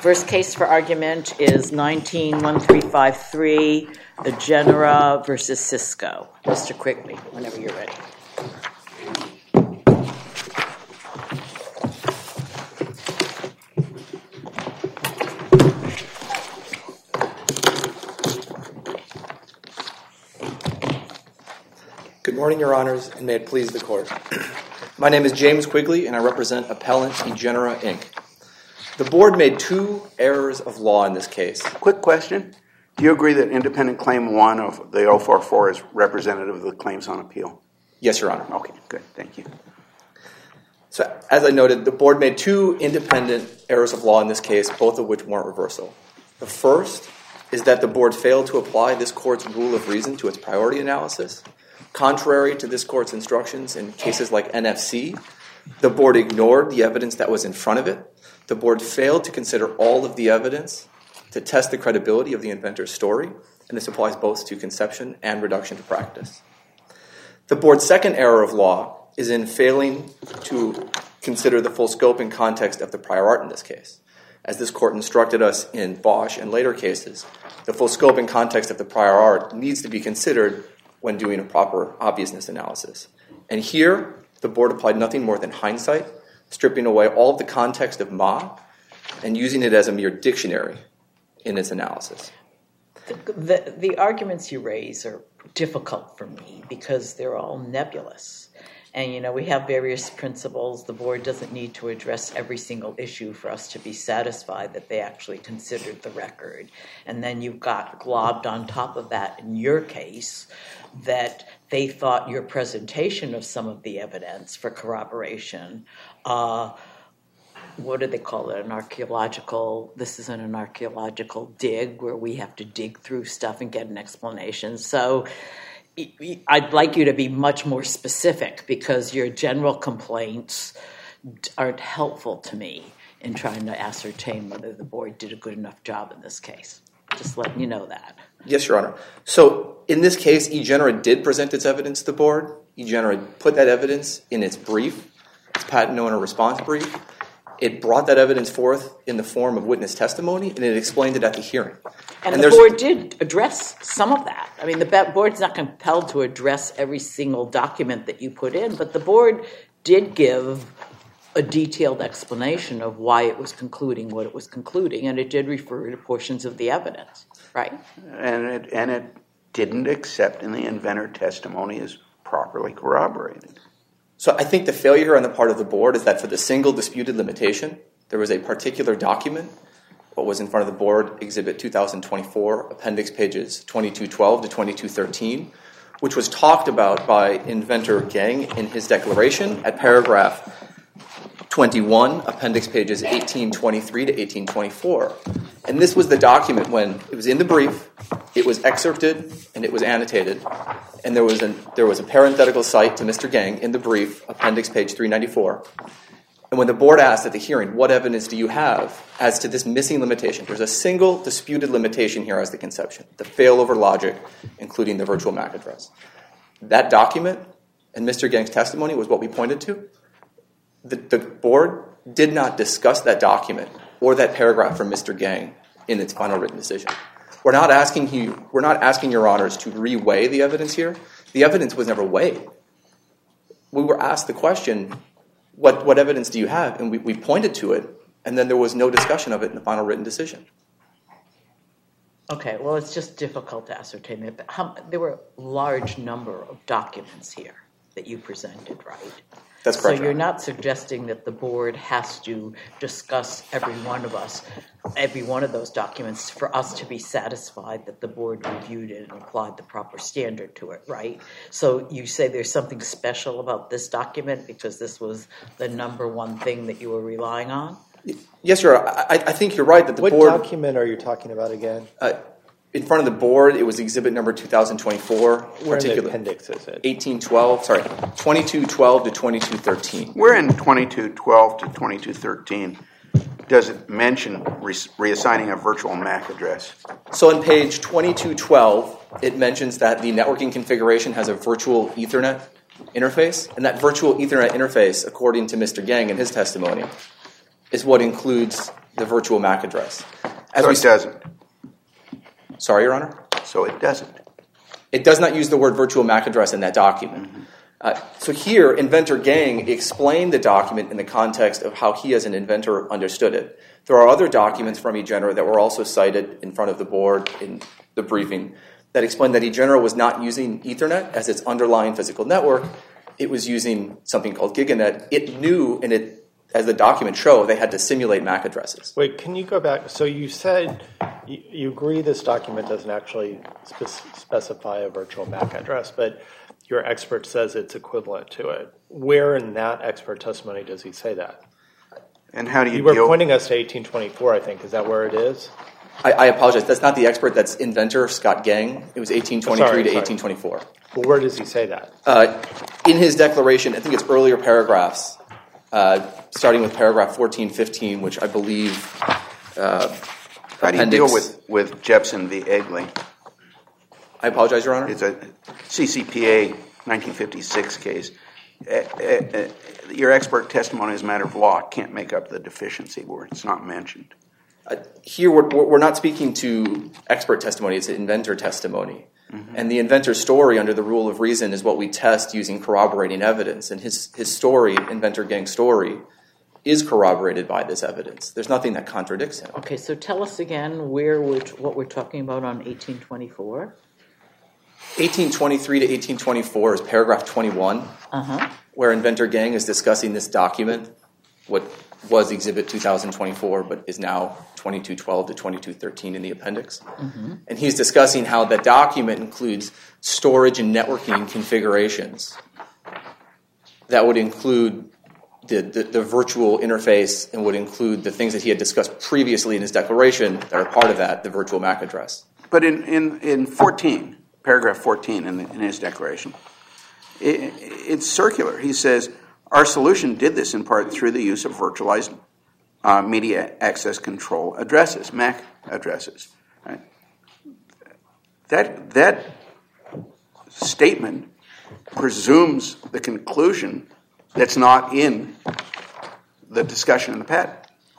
First case for argument is 19-1353, Agenera versus Cisco. Mr. Quigley, whenever you're ready. Good morning, Your Honors, and may it please the Court. My name is James Quigley, and I represent Appellant Agenera, Inc. The Board made two errors of law in this case. Quick question. Do you agree that independent claim 1 of the 044 is representative of the claims on appeal? Yes, Your Honor. Okay, good. Thank you. So, as I noted, the Board made two independent errors of law in this case, both of which warrant reversal. The first is that the Board failed to apply this Court's rule of reason to its priority analysis. Contrary to this Court's instructions in cases like NFC, the Board ignored the evidence that was in front of it. The Board failed to consider all of the evidence to test the credibility of the inventor's story, and this applies both to conception and reduction to practice. The Board's second error of law is in failing to consider the full scope and context of the prior art in this case. As this Court instructed us in Bosch and later cases, the full scope and context of the prior art needs to be considered when doing a proper obviousness analysis. And here, the Board applied nothing more than hindsight, stripping away all of the context of Ma and using it as a mere dictionary in its analysis. The arguments you raise are difficult for me because they're all nebulous. And, we have various principles. The Board doesn't need to address every single issue for us to be satisfied that they actually considered the record. And then you've got globbed on top of that in your case that they thought your presentation of some of the evidence for corroboration, what do they call it? This isn't an archaeological dig where we have to dig through stuff and get an explanation. So I'd like you to be much more specific because your general complaints aren't helpful to me in trying to ascertain whether the Board did a good enough job in this case. Just letting you know that. Yes, Your Honor. So in this case, Agenera did present its evidence to the Board. Agenera put that evidence in its brief, its patent owner response brief. It brought that evidence forth in the form of witness testimony, and it explained it at the hearing. And the Board did address some of that. I mean, the Board's not compelled to address every single document that you put in, but the Board did give a detailed explanation of why it was concluding what it was concluding, and it did refer to portions of the evidence, right? And it didn't accept in the inventor testimony as properly corroborated. So I think the failure on the part of the Board is that for the single disputed limitation, there was a particular document, what was in front of the Board, Exhibit 2024, Appendix pages 2212 to 2213, which was talked about by inventor Gang in his declaration at paragraph 21, Appendix pages 1823 to 1824. And this was the document when it was in the brief, it was excerpted, and it was annotated. And there was a parenthetical cite to Mr. Gang in the brief, Appendix page 394. And when the Board asked at the hearing, what evidence do you have as to this missing limitation? There's a single disputed limitation here as the conception, the failover logic, including the virtual MAC address. That document and Mr. Gang's testimony was what we pointed to. The Board did not discuss that document or that paragraph from Mr. Gang in its final written decision. We're not asking Your Honors to reweigh the evidence here. The evidence was never weighed. We were asked the question, what evidence do you have? And we pointed to it, and then there was no discussion of it in the final written decision. Okay, well, it's just difficult to ascertain it. There were a large number of documents here that you presented, right? That's correct. So you're not suggesting that the Board has to discuss every one of those documents for us to be satisfied that the Board reviewed it and applied the proper standard to it, right? So you say there's something special about this document because this was the number one thing that you were relying on? Yes, Your Honor. I think you're right that the Board... What document are you talking about again? In front of the Board, it was exhibit number 2024. Where in the appendix is it? 2212 to 2213. Where in 2212 to 2213 does it mention reassigning a virtual MAC address? So on page 2212, it mentions that the networking configuration has a virtual Ethernet interface, and that virtual Ethernet interface, according to Mr. Gang in his testimony, is what includes the virtual MAC address. So it doesn't. Sorry, Your Honor? So it doesn't. It does not use the word virtual MAC address in that document. So here, Inventor Gang explained the document in the context of how he as an inventor understood it. There are other documents from eGenera that were also cited in front of the board in the briefing that explained that eGenera was not using Ethernet as its underlying physical network. It was using something called GigaNet. It knew, and it, as the document showed, they had to simulate MAC addresses. Wait, can you go back? So you said you agree this document doesn't actually specify a virtual MAC address, but your expert says it's equivalent to it. Where in that expert testimony does he say that? And how do you were pointing us to 1824, I think. Is that where it is? I apologize. That's not the expert. That's inventor Scott Gang. It was 1823 to 1824. Well, where does he say that? In his declaration, I think it's earlier paragraphs, starting with paragraph 1415, which I believe How do you deal with Jepson v. Egley? I apologize, Your Honor. It's a CCPA 1956 case. Your expert testimony as a matter of law can't make up the deficiency where it's not mentioned. Here, we're not speaking to expert testimony. It's inventor testimony. Mm-hmm. And the inventor's story under the rule of reason is what we test using corroborating evidence. And his story, Inventor Gang's story, is corroborated by this evidence. There's nothing that contradicts him. Okay, so tell us again what we're talking about on 1824. 1823 to 1824 is paragraph 21, where Inventor Gang is discussing this document, what was Exhibit 2024, but is now 2212 to 2213 in the appendix. Mm-hmm. And he's discussing how the document includes storage and networking configurations that would include the virtual interface and would include the things that he had discussed previously in his declaration that are part of that, the virtual MAC address. But in 14, paragraph 14 in his declaration, it's circular. He says, our solution did this in part through the use of virtualized media access control addresses, MAC addresses. Right? That statement presumes the conclusion that's not in the discussion in the patent.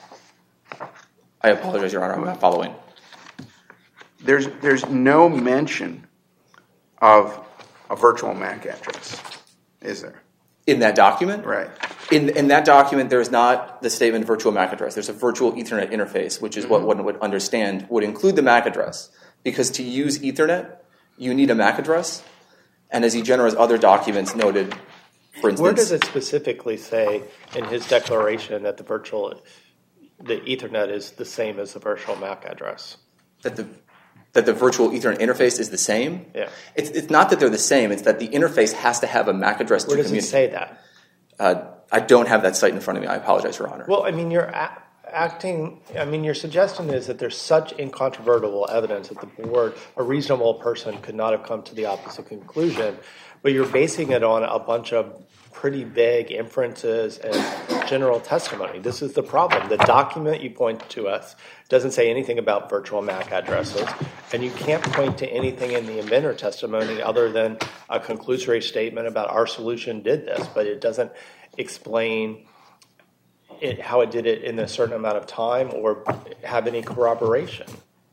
I apologize, Your Honor, I'm not following. There's no mention of a virtual MAC address, is there? In that document? Right. In that document, there's not the statement virtual MAC address. There's a virtual Ethernet interface, which is what one would understand would include the MAC address. Because to use Ethernet, you need a MAC address. And as eGenera's other documents noted, for instance... Where does it specifically say in his declaration that the Ethernet is the same as the virtual MAC address? That the virtual Ethernet interface is the same? Yeah. It's not that they're the same. It's that the interface has to have a MAC address to communicate. Where does it say that? I don't have that site in front of me. I apologize, Your Honor. Well, I mean, your suggestion is that there's such incontrovertible evidence that the board, a reasonable person, could not have come to the opposite conclusion, but you're basing it on a bunch of pretty vague inferences and general testimony. This is the problem. The document you point to us doesn't say anything about virtual MAC addresses, and you can't point to anything in the inventor testimony other than a conclusory statement about our solution did this, but it doesn't explain how it did it in a certain amount of time or have any corroboration.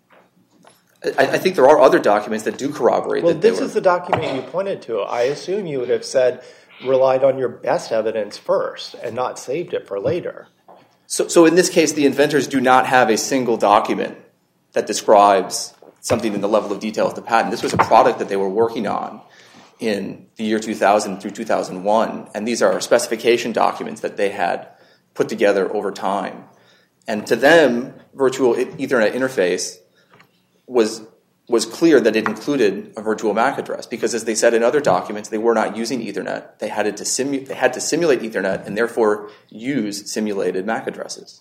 I think there are other documents that do corroborate. Well, this is the document you pointed to. I assume you would have relied on your best evidence first and not saved it for later. So in this case, the inventors do not have a single document that describes something in the level of detail of the patent. This was a product that they were working on in the year 2000 through 2001, and these are specification documents that they had put together over time. And to them, virtual Ethernet interface was clear that it included a virtual MAC address because, as they said in other documents, they were not using Ethernet. They had to simulate Ethernet and therefore use simulated MAC addresses.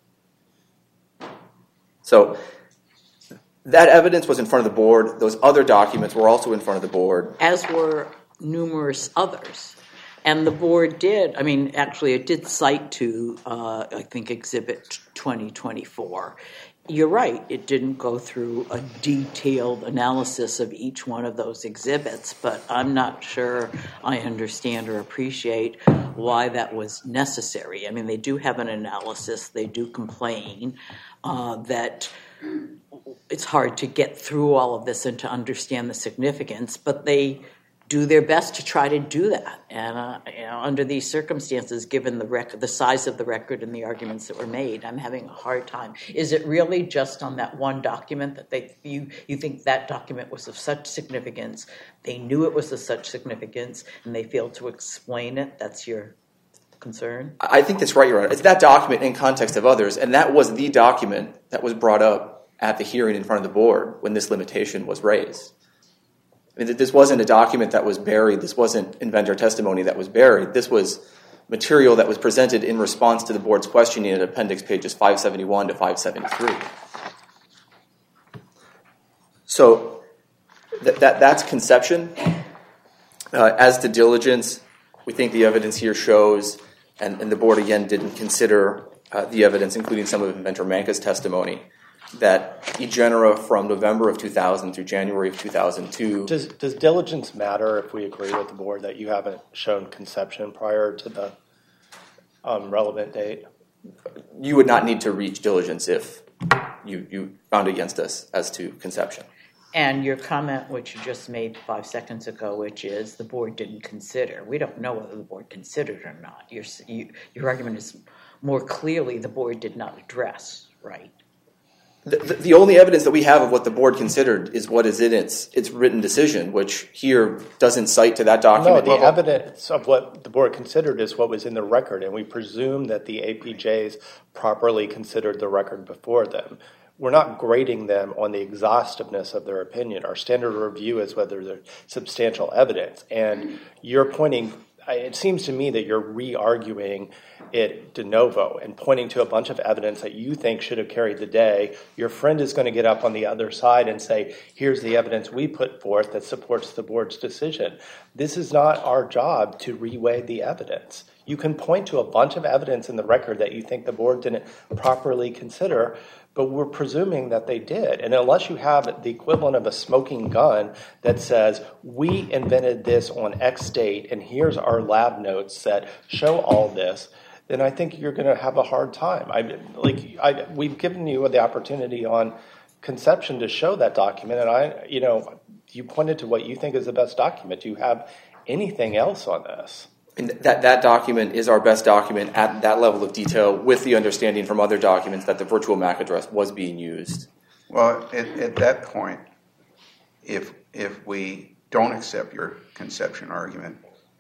So that evidence was in front of the board. Those other documents were also in front of the board. As were numerous others. And the board did, I mean, actually it did cite to, I think, Exhibit 2024. You're right, it didn't go through a detailed analysis of each one of those exhibits, but I'm not sure I understand or appreciate why that was necessary. I mean, they do have an analysis, they do complain that it's hard to get through all of this and to understand the significance, but they do their best to try to do that. And under these circumstances, given the size of the record and the arguments that were made, I'm having a hard time. Is it really just on that one document that you think that document was of such significance, they knew it was of such significance, and they failed to explain it? That's your concern? I think that's right, Your Honor. It's that document in context of others, and that was the document that was brought up at the hearing in front of the board when this limitation was raised. I mean, this wasn't a document that was buried. This wasn't inventor testimony that was buried. This was material that was presented in response to the board's questioning at appendix pages 571 to 573. So that's conception. As to diligence, we think the evidence here shows, and the board again didn't consider the evidence, including some of inventor Manka's testimony, that eGenera from November of 2000 through January of 2002... Does diligence matter if we agree with the board that you haven't shown conception prior to the relevant date? You would not need to reach diligence if you found against us as to conception. And your comment, which you just made 5 seconds ago, which is the board didn't consider. We don't know whether the board considered or not. Your argument is more clearly the board did not address, right? The only evidence that we have of what the board considered is what is in its written decision, which here doesn't cite to that document. No, the evidence of what the board considered is what was in the record, and we presume that the APJs properly considered the record before them. We're not grading them on the exhaustiveness of their opinion. Our standard review is whether there's substantial evidence, and you're pointing... It seems to me that you're re-arguing it de novo and pointing to a bunch of evidence that you think should have carried the day. Your friend is going to get up on the other side and say, here's the evidence we put forth that supports the board's decision. This is not our job to reweigh the evidence. You can point to a bunch of evidence in the record that you think the board didn't properly consider, but we're presuming that they did. And unless you have the equivalent of a smoking gun that says, we invented this on X date, and here's our lab notes that show all this, then I think you're going to have a hard time. We've given you the opportunity on conception to show that document, and you pointed to what you think is the best document. Do you have anything else on this? And that document is our best document at that level of detail, with the understanding from other documents that the virtual MAC address was being used. Well, at that point, if we don't accept your conception argument,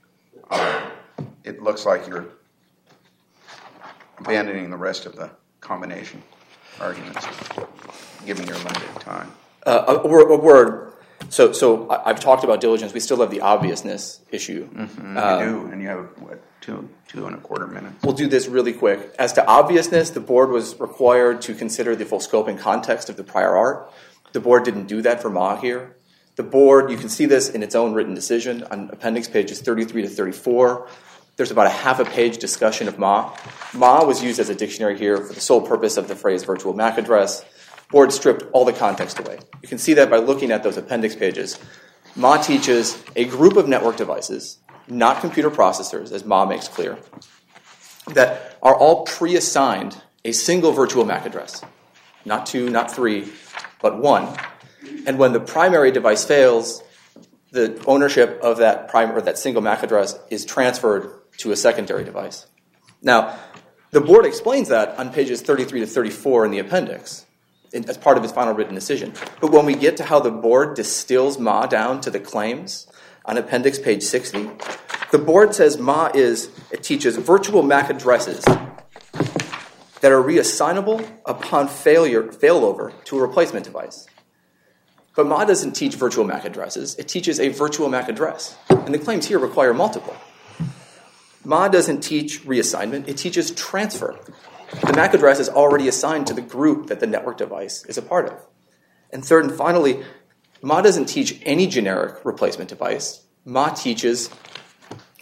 it looks like you're abandoning the rest of the combination arguments, given your limited time. A word. So I've talked about diligence. We still have the obviousness issue. Mm-hmm. You do, and you have, what, 2.25 minutes? We'll do this really quick. As to obviousness, the board was required to consider the full scope and context of the prior art. The board didn't do that for Ma here. The board, you can see this in its own written decision on appendix pages 33 to 34. There's about a half a page discussion of Ma. Ma was used as a dictionary here for the sole purpose of the phrase virtual MAC address. Board stripped all the context away. You can see that by looking at those appendix pages. Ma teaches a group of network devices, not computer processors, as Ma makes clear, that are all pre-assigned a single virtual MAC address. Not 2, not 3, but 1. And when the primary device fails, the ownership of that single MAC address is transferred to a secondary device. Now, the board explains that on pages 33 to 34 in the appendix, as part of its final written decision. But when we get to how the board distills Ma down to the claims on appendix page 60, the board says it teaches virtual MAC addresses that are reassignable upon failover to a replacement device. But Ma doesn't teach virtual MAC addresses. It teaches a virtual MAC address. And the claims here require multiple. Ma doesn't teach reassignment. It teaches transfer. The MAC address is already assigned to the group that the network device is a part of. And third and finally, Ma doesn't teach any generic replacement device. Ma teaches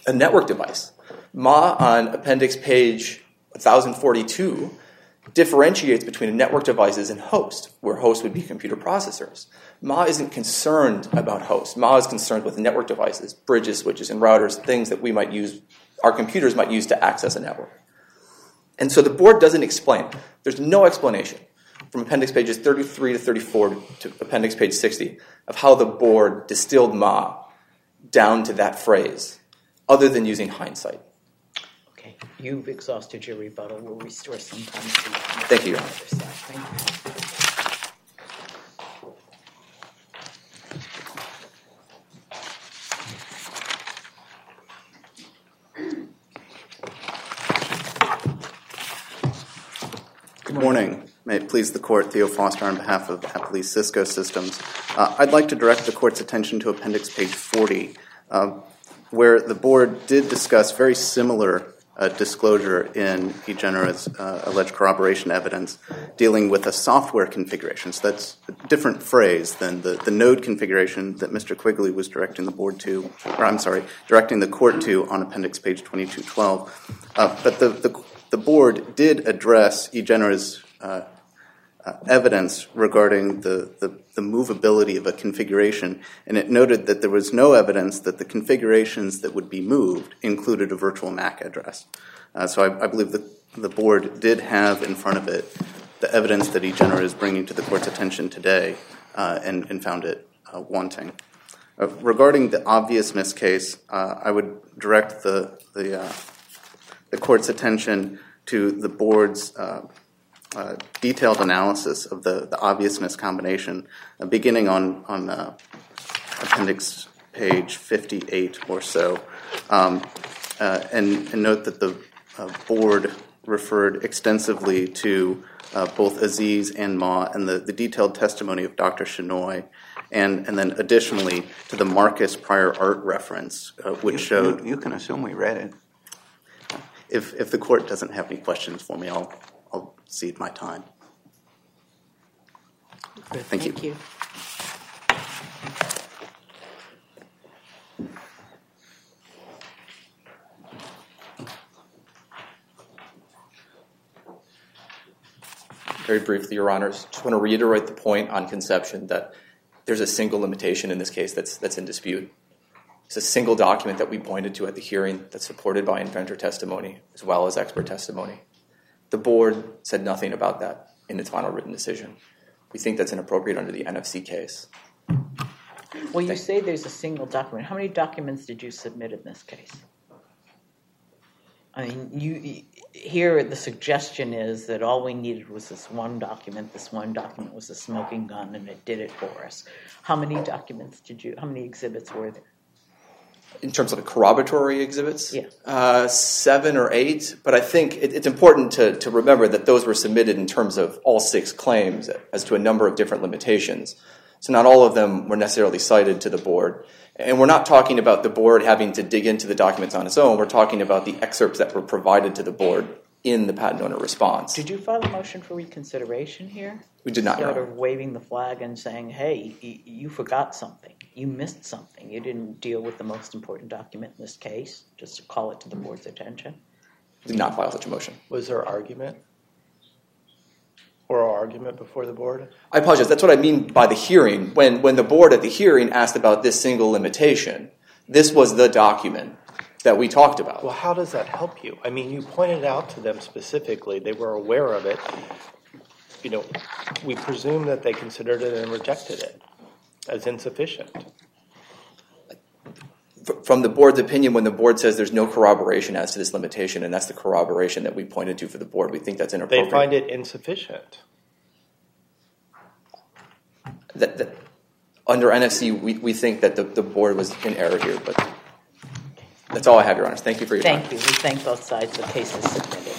a network device. Ma on appendix page 1042 differentiates between network devices and host, where host would be computer processors. Ma isn't concerned about host. Ma is concerned with network devices, bridges, switches, and routers, things that we might use, our computers might use to access a network. And so the board doesn't explain. There's no explanation from appendix pages 33 to 34 to appendix page 60 of how the board distilled Ma down to that phrase, other than using hindsight. Okay, you've exhausted your rebuttal. We'll restore some time. Thank you, Your Honor. Thank you. Good morning. May it please the Court, Theo Foster on behalf of Appalese Cisco Systems. I'd like to direct the Court's attention to appendix page 40, where the Board did discuss very similar disclosure in eGenera's alleged corroboration evidence dealing with a software configuration. So that's a different phrase than the node configuration that Mr. Quigley was directing the Court to on appendix page 2212. But the Board did address eGenera's evidence regarding the movability of a configuration, and it noted that there was no evidence that the configurations that would be moved included a virtual MAC address. So I believe the Board did have in front of it the evidence that eGenera is bringing to the Court's attention today and found it wanting. Regarding the obviousness case, I would direct the Court's attention to the Board's detailed analysis of the obviousness combination, beginning on appendix page 58 or so, and note that the Board referred extensively to both Aziz and Ma and the detailed testimony of Dr. Shenoy, and then additionally to the Marcus prior art reference, which showed... You can assume we read it. If the Court doesn't have any questions for me, I'll cede my time. Thank you. Thank you. Very briefly, Your Honors, just want to reiterate the point on conception that there's a single limitation in this case that's in dispute. It's a single document that we pointed to at the hearing that's supported by inventor testimony as well as expert testimony. The Board said nothing about that in its final written decision. We think that's inappropriate under the NFC case. Well, you say there's a single document. How many documents did you submit in this case? I mean, here the suggestion is that all we needed was this one document. This one document was a smoking gun, and it did it for us. How many exhibits were there? In terms of the corroboratory exhibits? Yeah. 7 or 8, but I think it's important to remember that those were submitted in terms of all 6 claims as to a number of different limitations. So not all of them were necessarily cited to the Board. And we're not talking about the Board having to dig into the documents on its own. We're talking about the excerpts that were provided to the Board in the patent owner response. Did you file a motion for reconsideration here? We did not, Your Honor. Sort of waving the flag and saying, hey, you forgot something. You missed something. You didn't deal with the most important document in this case, just to call it to the Board's attention. Did not file such a motion. Was there argument? Oral argument before the Board? I apologize. That's what I mean by the hearing. When the Board at the hearing asked about this single limitation, this was the document that we talked about. Well, how does that help you? I mean, you pointed out to them specifically. They were aware of it. You know, we presume that they considered it and rejected it as insufficient. From the Board's opinion, when the Board says there's no corroboration as to this limitation, and that's the corroboration that we pointed to for the Board, we think that's inappropriate. They find it insufficient. Under NFC, we think that the Board was in error here, but that's all I have, Your Honors. Thank you for your time. Thank you. We thank both sides. The case is submitted.